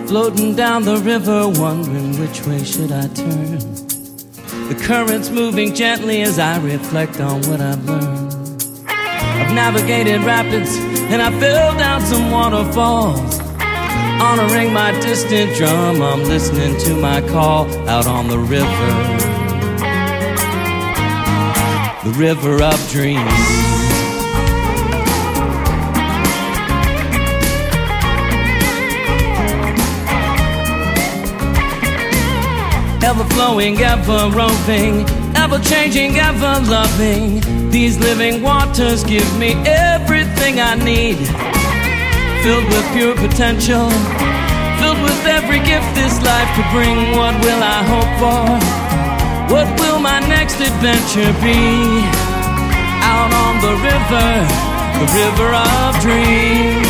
floating down the river, wondering which way should I turn. The current's moving gently as I reflect on what I've learned. I've navigated rapids and I fell down some waterfalls. Honoring my distant drum, I'm listening to my call out on the river of dreams. Ever-flowing, ever-roving, ever-changing, ever-loving. These living waters give me everything I need. Filled with pure potential, filled with every gift this life could bring. What will I hope for? What will my next adventure be? Out on the river of dreams.